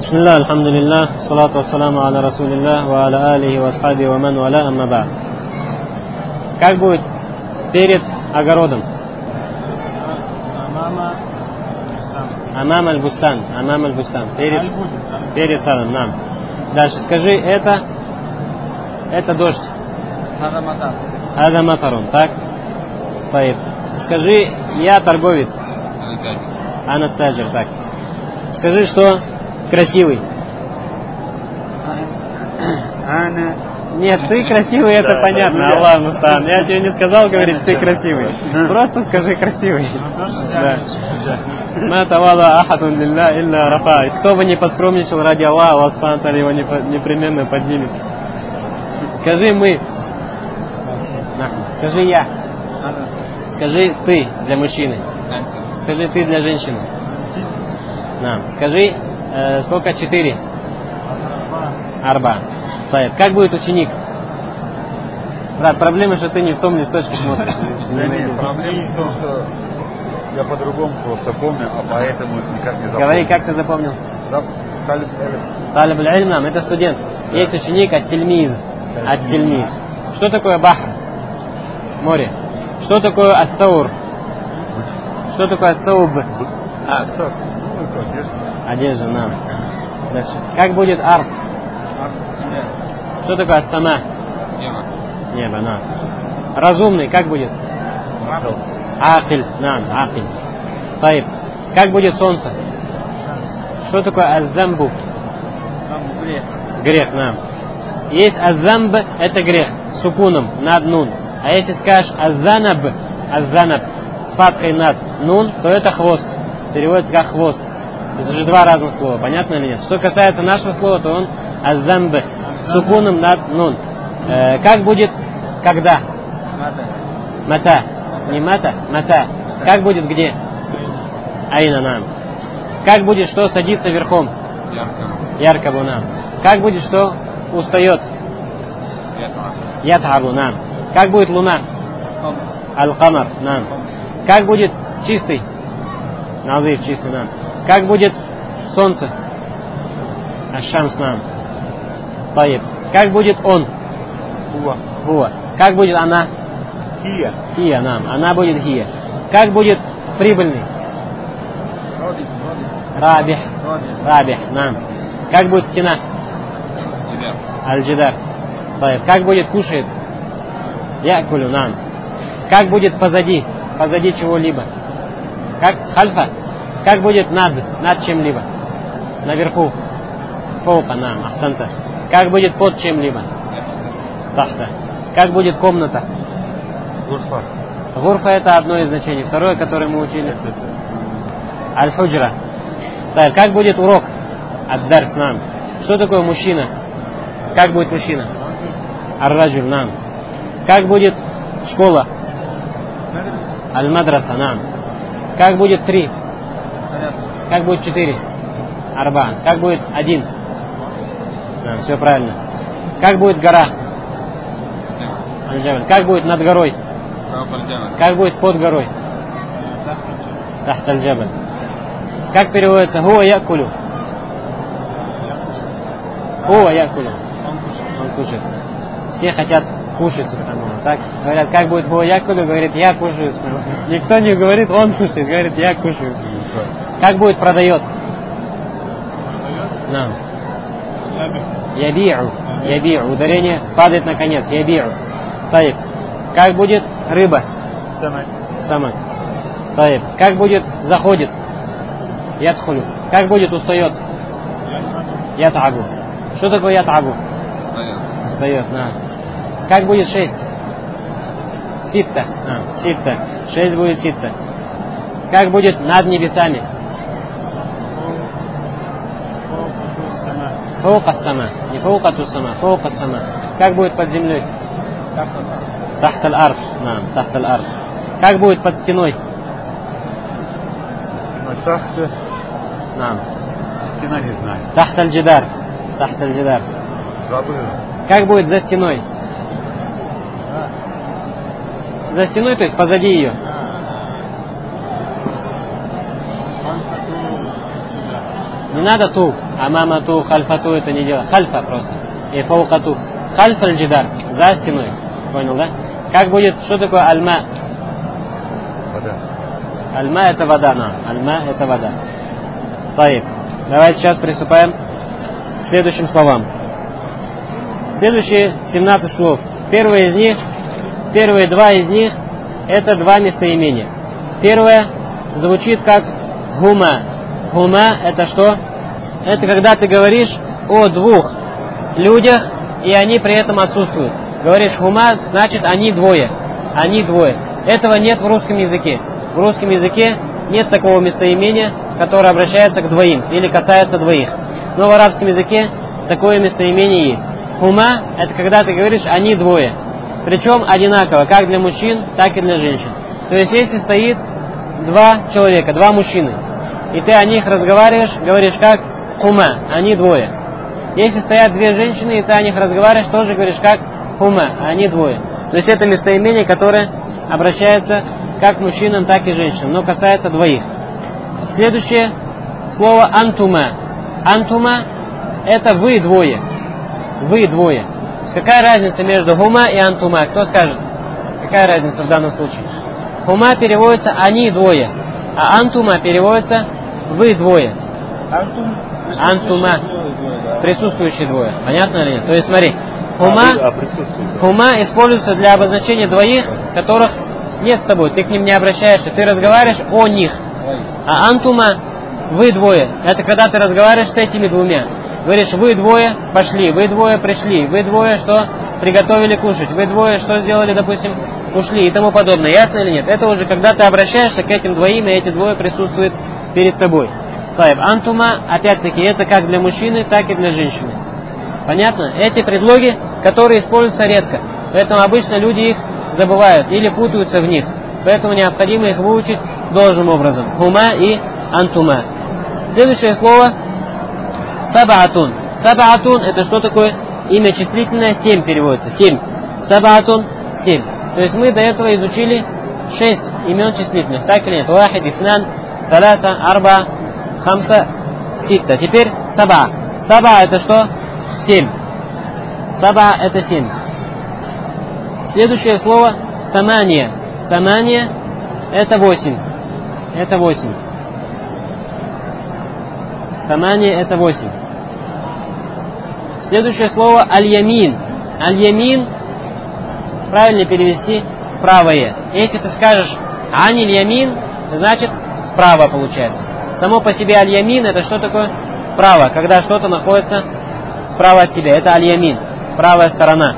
Бисмилlah, алхамдулиллах, салату вассаламу аля расулиллах, ва аля алихи ва асхаби ва ман валя амма ба'д. Как будет перед огородом? Амам аль-бустан. Амам аль-бустан. Перед садом, нам. Дальше скажи, это дождь. Ада матарун, так? Таиб. Скажи, я торговец. Ана таджир, так. Скажи, что красивый. Нет, ты красивый, это понятно. Аллах мустан. Я тебе не сказал говорить, ты красивый. Просто скажи красивый. Ма тавала ахадун лилля илля рафа. Кто бы не поскромничал ради Аллаха, Аллах субхану ва тааля его непременно поднимет. Скажи мы. Скажи я. Скажи ты для мужчины. Скажи ты для женщины. Скажи, сколько? 4. Арба. Как будет ученик? Брат, проблема, что ты не в том листочке смотришь. Проблема в том, что я по-другому просто помню, а поэтому никак не запомнил. Говори, как ты запомнил? Талиб аль-илм нам, это студент. Да. Есть ученик ат-тильмиз. Ат-тильмиз. Что такое бахр? Море. Что такое ас-саур? Что такое ас-сауб? Саур. Одежда, нам. Дальше. Как будет арф? Что такое ас-сама? Небо, нам. Разумный, как будет? Акиль, нам, акиль. Таиб. Как будет солнце? Что такое аззамбу? Грех, нам. Есть аззамб, это грех, с сукуном, над нун. А если скажешь аззанаб, с фатхой над нун, то это хвост. Переводится как хвост. Это же два разных слова, понятно или нет? Что касается нашего слова, то он аззамб, с сукуном над нун. Как будет когда? Мата. Не мата, мата. Как будет где? Айна нам. Как будет что садится верхом? Яркабу нам. Как будет что устает? Ятхабу нам. Как будет луна? Аль-камар нам. Как будет чистый? Назив чистый нам. Как будет солнце? Аш-шамс нам. Таиб. Как будет он? Хуа. Как будет она? Хия нам. Она будет хия. Как будет прибыльный? Рабих. Рабих нам. Как будет стена? Аль-джидар. Как будет кушает? Якулю нам. Как будет позади? Позади чего-либо? Как хальфа? Как будет над чем-либо? Наверху. Фоука нам. Ахсанта. Как будет под чем-либо? Тахта. Как будет комната? Гурфа. Гурфа это одно из значений. Второе, которое мы учили. Аль-худжра. Как будет урок? Ад-дарс нам. Что такое мужчина? Как будет мужчина? Ар-раджуль нам. Как будет школа? Аль-мадраса нам. Как будет 3? Как будет 4? Арбаан. Как будет 1? Все правильно. Как будет гора? Аль-джабаль. Как будет над горой? Как будет под горой? Тахт аль-джабаль. Как переводится хуа якулю? Хуа якулю. Он кушает. Все хотят кушать, субханаллах. Так говорят, как будет хуа якулю, говорит, я кушаю. Никто не говорит, он кушает, говорит, я кушаю. Как будет продает? Нам. Яби'у. Яби'у. Ударение падает на конец. Яби'у. Таиб. Как будет рыба? Самак. Таиб. Как будет заходит? Ядхулю. Как будет устает? Ят'абу. Что такое ят'абу? Устает, на. Как будет 6? Ситта. Ситта. 6 будет ситта. Как будет над небесами? Фаука сама. Не фаука ту сама. Фаука сама. Как будет под землей? Тахт аль-ард. Тахт аль-ард. Как будет под стеной? Тахт. Нам. Стена не знаю. Тахт аль-джидар. Тахт аль-джидар. Забыл. Как будет за стеной? За стеной, то есть позади ее. Не надо ту. Амамату, хальфату это не дело. Хальфа просто. И фаукату. Хальфа аль-джидар. За стеной. Понял, да? Как будет, что такое альма? Вода. Альма это вода, альма это вода. Таиб. Давайте сейчас приступаем к следующим словам. Следующие 17 слов. Первые два из них это два местоимения. Первое звучит как хума. Хума это что? Это когда ты говоришь о двух людях, и они при этом отсутствуют. Говоришь хума, значит они двое. Они двое. Этого нет в русском языке. В русском языке нет такого местоимения, которое обращается к двоим или касается двоих. Но в арабском языке такое местоимение есть. Хума это когда ты говоришь они двое. Причем одинаково, как для мужчин, так и для женщин. То есть если стоит два человека, два мужчины, и ты о них разговариваешь, говоришь как хума, они двое. Если стоят две женщины, и ты о них разговариваешь, тоже говоришь как хума, они двое. То есть это местоимение, которое обращается как к мужчинам, так и женщинам, но касается двоих. Следующее слово антума. Антума это вы двое. Вы двое. То есть какая разница между хума и антума? Кто скажет? Какая разница в данном случае? Хума переводится они двое, а антума переводится вы двое. Антума присутствующие двое. Понятно или нет? То есть смотри, хума используется для обозначения двоих, которых нет с тобой, ты к ним не обращаешься, ты разговариваешь о них. А антума вы двое, это когда ты разговариваешь с этими двумя. Говоришь, вы двое пошли, вы двое пришли, вы двое что приготовили кушать, вы двое что сделали, допустим, ушли и тому подобное. Ясно или нет? Это уже когда ты обращаешься к этим двоим, и эти двое присутствуют перед тобой. Таиб. Антума, опять-таки, это как для мужчины, так и для женщины. Понятно? Эти предлоги, которые используются редко. Поэтому обычно люди их забывают или путаются в них. Поэтому необходимо их выучить должным образом. Хума и антума. Следующее слово сабаатун. Сабаатун это что такое? Имя числительное 7 переводится. 7. Сабаатун 7. То есть мы до этого изучили 6 имен числительных. Так или нет? Вахид, ифнан, талата, арба, хамса, ситта. Теперь саба. Саба это что? 7. Саба это 7. Следующее слово самания. Самания это 8. Это 8. Самания это 8. Следующее слово аль-ямин. Аль-ямин правильно перевести правое. Если ты скажешь аниль-ямин, значит справа получается. Само по себе аль-ямин это что такое? Право, когда что-то находится справа от тебя. Это аль-ямин, правая сторона.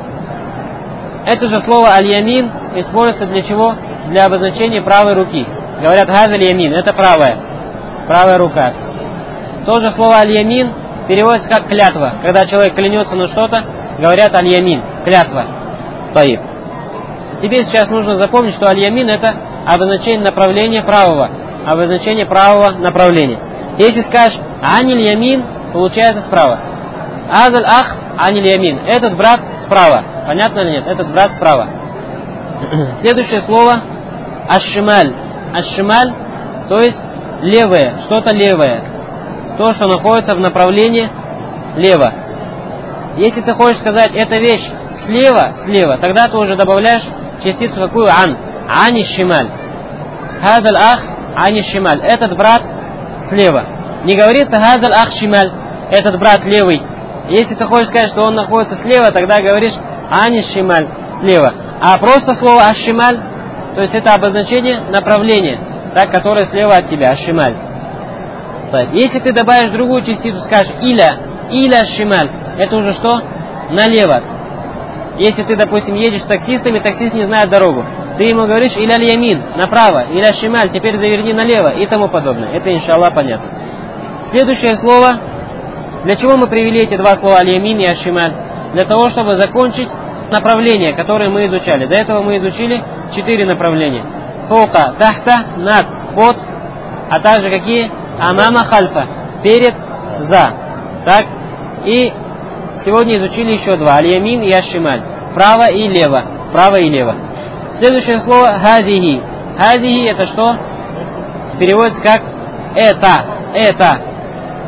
Это же слово аль-ямин используется для чего? Для обозначения правой руки. Говорят газаль-ямин, это правая рука. То же слово аль-ямин переводится как клятва. Когда человек клянется на что-то, говорят аль-ямин, клятва. Таиб. Тебе сейчас нужно запомнить, что аль-ямин это обозначение направления правого. Обозначение правого направления. Если скажешь аниль-ямин, получается справа. Азаль ах аниль-ямин. Этот брат справа. Понятно или нет? Этот брат справа. Следующее слово аш-шималь. Аш-шималь, то есть левое, что-то левое. То, что находится в направлении лево. Если ты хочешь сказать, эта вещь слева, тогда ты уже добавляешь частицу какую? Ан. Ани-шималь. Хадаль ах ани-шималь. Этот брат слева. Не говорится хадаль ах шималь. Этот брат левый. Если ты хочешь сказать, что он находится слева, тогда говоришь ани-шималь. Слева. А просто слово аш-шималь, то есть это обозначение направления, так, которое слева от тебя. Аш-шималь. Если ты добавишь другую частицу, скажешь иля шималь, это уже что? Налево. Если ты, допустим, едешь с таксистом, и таксист не знает дорогу, ты ему говоришь иля ямин, направо, иля шималь, теперь заверни налево и тому подобное. Это, иншаллах, понятно. Следующее слово. Для чего мы привели эти два слова аль-ямин и аш-шималь? Для того, чтобы закончить направления, которые мы изучали. До этого мы изучили 4 направления. Фока, тахта, над, под, а также какие? Амама, хальфа, перед, за. Так? И сегодня изучили еще 2. Аль-ямин и аш-шималь. Право и лево. Право и лево. Следующее слово хадихи. Хадихи это что? Переводится как это.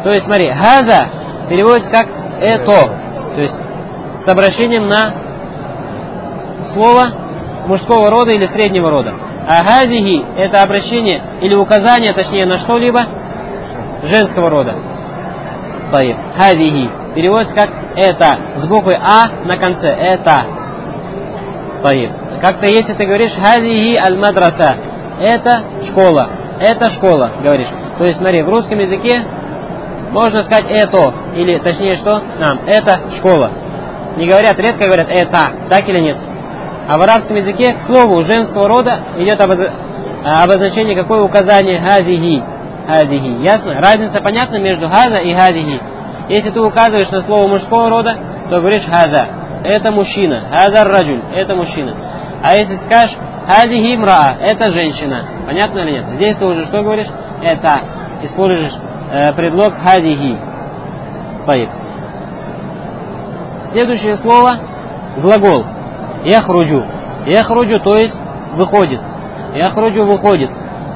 То есть, смотри, «хаза» переводится как «это». То есть, с обращением на слово мужского рода или среднего рода. А «хазихи» — это обращение или указание, точнее, на что-либо женского рода. «Хазихи» переводится как «это», с буквой «а» на конце. «Это». Как-то если ты говоришь «хазихи аль-мадраса», это школа, это школа, говоришь. То есть, смотри, в русском языке можно сказать «это», или точнее что? Это школа. Не говорят, редко говорят «это», так или нет? А в арабском языке к слову женского рода идет обозначение, какое указание «хазихи». «Хазихи». Ясно? Разница понятна между «хаза» и «хазихи». Если ты указываешь на слово мужского рода, то говоришь «хаза». Это мужчина. «Хаза раджуль». Это мужчина. А если скажешь «хазихи мраа», это женщина. Понятно или нет? Здесь ты уже что говоришь? Это. Используешь предлог «хазихи». Следующее слово – глагол. «Яхруджу». «Яхруджу», то есть выходит. «Яхруджу» выходит.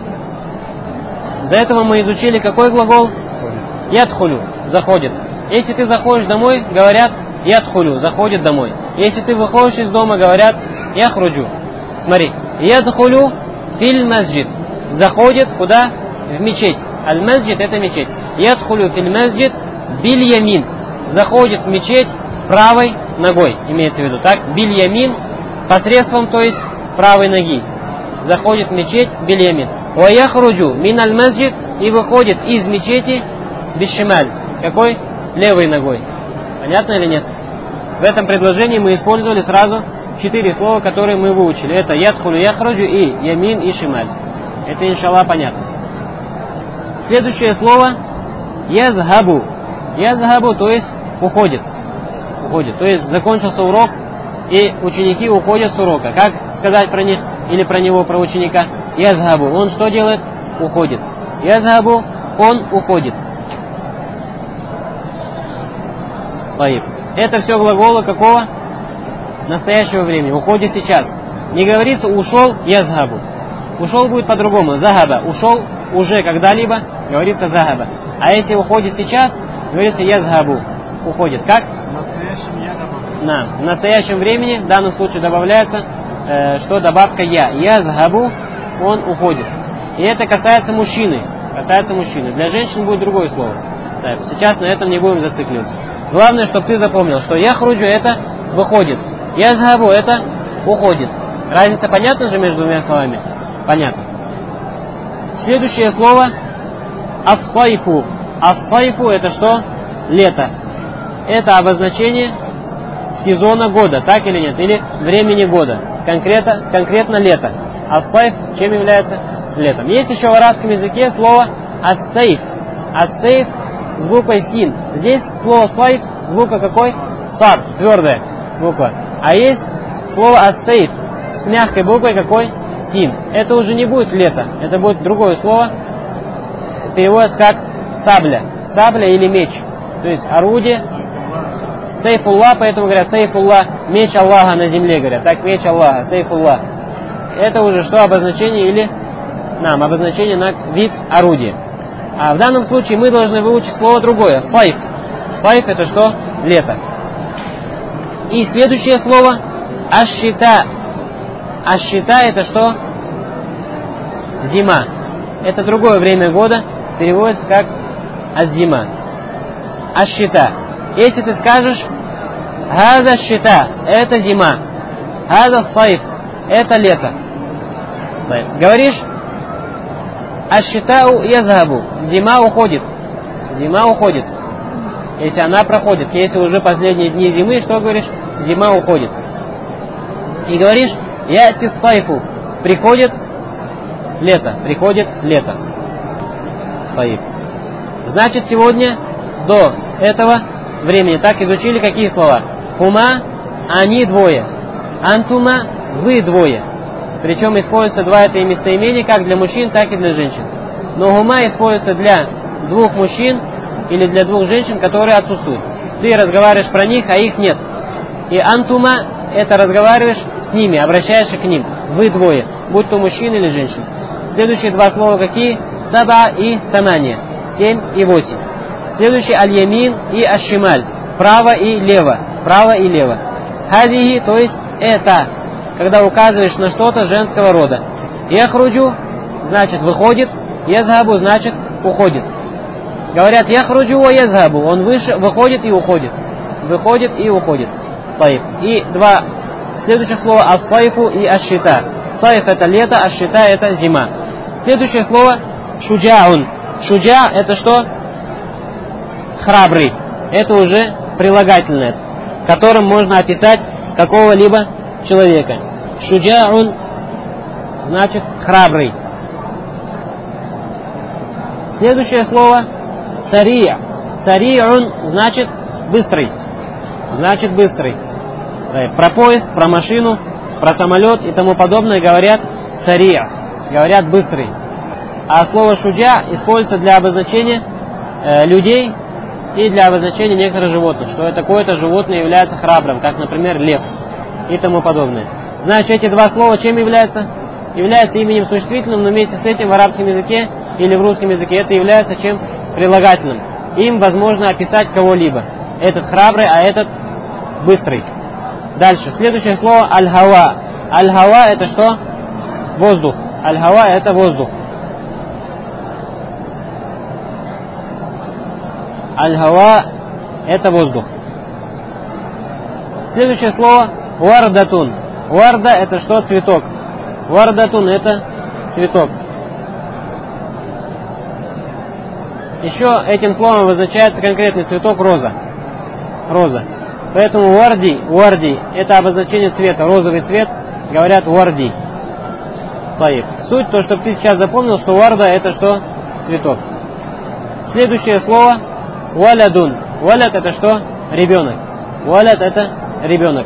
До этого мы изучили какой глагол? «Ядхулю» – заходит. Если ты заходишь домой, говорят «ядхулю» – заходит домой. Если ты выходишь из дома, говорят «яхруджу». Смотри, «ядхулю филь масджид» – заходит куда? В мечеть. Аль-масджид – это мечеть. «Ядхулю филь масджид биль ямин» – заходит в мечеть правой ногой, имеется в виду, так? Биль ямин посредством, то есть правой ноги. Заходит в мечеть биль ямин. Ва яхруджу мин аль-масджид, и выходит из мечети бишшималь. Какой? Левой ногой. Понятно или нет? В этом предложении мы использовали сразу 4 слова, которые мы выучили. Это ядхулю, яхруджу и ямин и шималь. Это, иншаллах, понятно. Следующее слово язхабу. Язхабу, то есть уходит. Уходит. То есть закончился урок, и ученики уходят с урока. Как сказать про них или про него, про ученика? Язхабу. Он что делает? Уходит. Язхабу, он уходит. Это все глаголы какого? Настоящего времени. Уходит сейчас. Не говорится ушел язхабу. Ушел будет по-другому. Захаба. Ушел уже когда-либо, говорится захаба. А если уходит сейчас, говорится язхабу. Уходит. Как? В настоящем времени в данном случае добавляется, что добавка я. Язхабу, он уходит. И это касается мужчины. Касается мужчины. Для женщин будет другое слово. Так, сейчас на этом не будем зацикливаться. Главное, чтобы ты запомнил, что яхруджу это выходит. Язхабу это уходит. Разница понятна же между двумя словами? Понятно. Следующее слово ас-сайфу. Ас-сайфу это что? Лето. Это обозначение сезона года, так или нет? Или времени года. Конкретно лето. Ас-сайф чем является? Летом. Есть еще в арабском языке слово ас-сайф. Ас-сайф с буквой син. Здесь слово сайф с буквой какой? Сад, твердая буква. А есть слово ас-сайф с мягкой буквой какой? Син. Это уже не будет лето. Это будет другое слово. Переводится как сабля. Сабля или меч. То есть орудие. Сейфуллах, поэтому говорят сейфуллах, меч Аллаха на земле, говорят. Так, меч Аллаха, сейфуллах. Это уже что? Обозначение или обозначение на вид орудия. А в данном случае мы должны выучить слово другое. Сайф. Сайф это что? Лето. И следующее слово аш-шита. Аш-шита это что? Зима. Это другое время года. Переводится как аз-зима. Аш-шита. Если ты скажешь «Хаза шита» – это зима. «Хаза сайф» – это лето. Говоришь «Аш-шитау язхабу» – зима уходит. Зима уходит. Если она проходит. Если уже последние дни зимы, что говоришь? Зима уходит. И говоришь «Яти сайфу» – приходит лето. Приходит лето. Сайф. Значит, сегодня до этого времени так изучили какие слова? Хума, они двое. Антума, вы двое. Причем используются два это местоимения как для мужчин, так и для женщин. Но хума используется для двух мужчин или для двух женщин, которые отсутствуют. Ты разговариваешь про них, а их нет. И антума это разговариваешь с ними, обращаешься к ним. Вы двое, будь то мужчина или женщина. Следующие два слова какие? Саба и самания. 7 и 8. Следующий аль-ямин и аш-шималь. Право и лево. Право и лево. Хазихи, то есть это, когда указываешь на что-то женского рода. Яхруджу, значит выходит. Язхабу, значит уходит. Говорят яхруджу ва язхабу. Он выходит и уходит. Выходит и уходит. И два следующих слова ас-сайфу и аш-шита. Сайф это лето, аш-шита это зима. Следующее слово шуджаун. Шуджа это что? Храбрый. Это уже прилагательное, которым можно описать какого-либо человека. Шуджаун значит храбрый. Следующее слово сария. Сариун значит быстрый. Значит быстрый. Про поезд, про машину, про самолет и тому подобное говорят сария. Говорят быстрый. А слово шуджа используется для обозначения людей и для обозначения некоторых животных, что такое-то животное является храбрым, как, например, лев и тому подобное. Значит, эти два слова чем являются? Являются именем существительным, но вместе с этим в арабском языке или в русском языке это является чем? Прилагательным. Им возможно описать кого-либо. Этот храбрый, а этот быстрый. Дальше. Следующее слово аль-хава. Аль-хава это что? Воздух. Аль-хава это воздух. Аль-хава это воздух. Следующее слово вардатун. Варда это что? Цветок. Вардатун это цветок. Еще этим словом обозначается конкретный цветок роза. Роза. Поэтому варди это обозначение цвета. Розовый цвет говорят варди. Суть то, чтобы ты сейчас запомнил, что варда это что? Цветок. Следующее слово валядун. Валяд это что? Ребенок. Валяд это ребенок.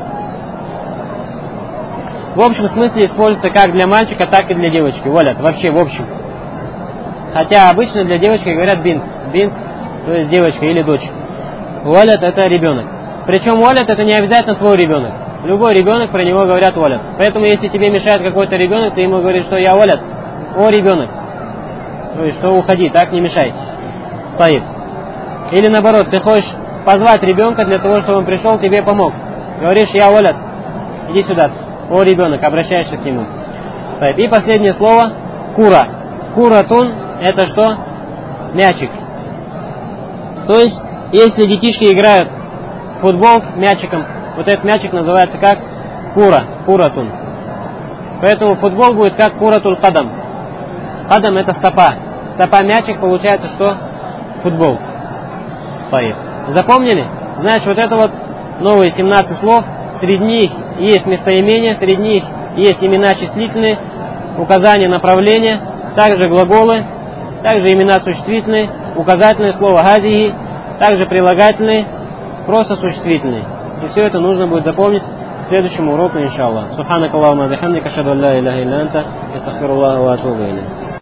В общем смысле используется как для мальчика, так и для девочки. Валяд. Вообще в общем. Хотя обычно для девочки говорят бинт. Бинт, то есть девочка или дочь. Валяд это ребенок. Причем валяд это не обязательно твой ребенок. Любой ребенок, про него говорят валяд. Поэтому если тебе мешает какой-то ребенок, ты ему говоришь, что я валяд. О, ребенок. То есть, что уходи, так не мешай. Таиб. Или наоборот, ты хочешь позвать ребенка для того, чтобы он пришел, тебе помог. Говоришь, я валяд. Иди сюда. О, ребенок, обращаешься к нему. Таиб. И последнее слово кура. Куратун это что? Мячик. То есть, если детишки играют в футбол мячиком, вот этот мячик называется как кура, куратун. Поэтому футбол будет как куратул кадам. Кадам это стопа. Стопа мячик получается что? Футбол. Запомнили? Значит, вот это вот новые 17 слов. Среди них есть местоимения, среди них есть имена числительные, указания направления, также глаголы, также имена существительные, указательное слово газии, также прилагательные, просто существительные. И все это нужно будет запомнить к следующему уроку, иншаллах. Субханак Аллахумма бихамдика, ашхаду ан ла иляха илля анта, астагфируллаха ва атубу илейх.